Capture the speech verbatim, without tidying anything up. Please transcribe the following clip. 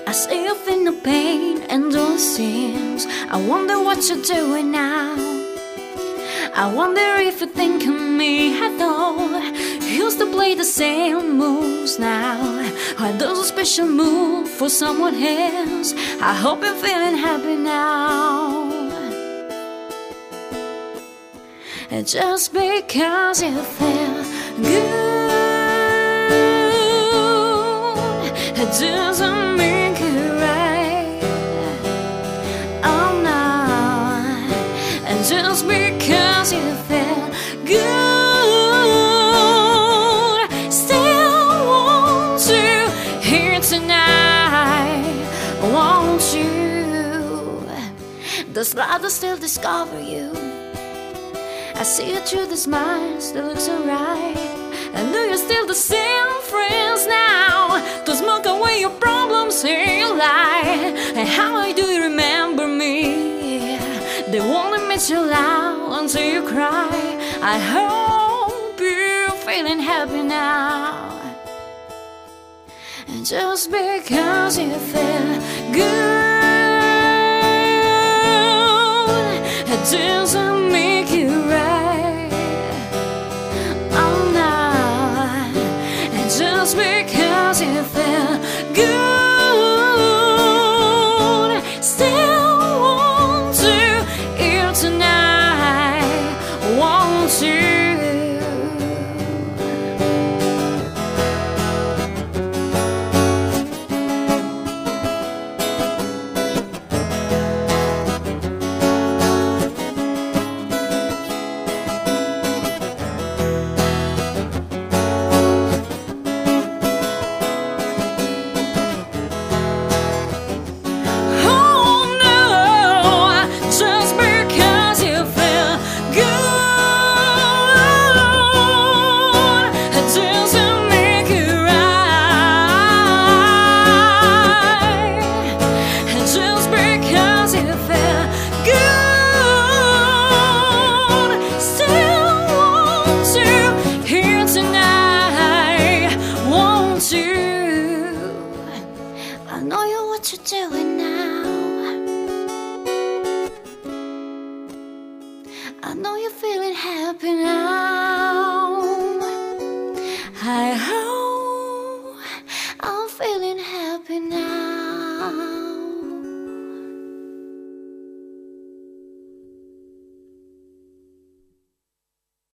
I see you feel no pain and all seems. I wonder what you're doing now. I wonder if you think of me at all. Used to play the same moves now. Or does a special move for someone else? I hope you're feeling happy now. And just because you feel good, it doesn't make it right. Oh no. And just because you feel good, still want to here tonight, won't you? Does light still discover you? I see you through the smile, still looks alright. I know you're still the same friends now. To smoke away your problems in your life. And how do you remember me? They won't admit you loud until you cry. I hope you're feeling happy now. And just because you feel good, it doesn't make you right. Oh no. And just because you feel good, still want to here tonight, won't you? I know you what you're doing now. I know you're feeling happy now. I hope I'm feeling happy now.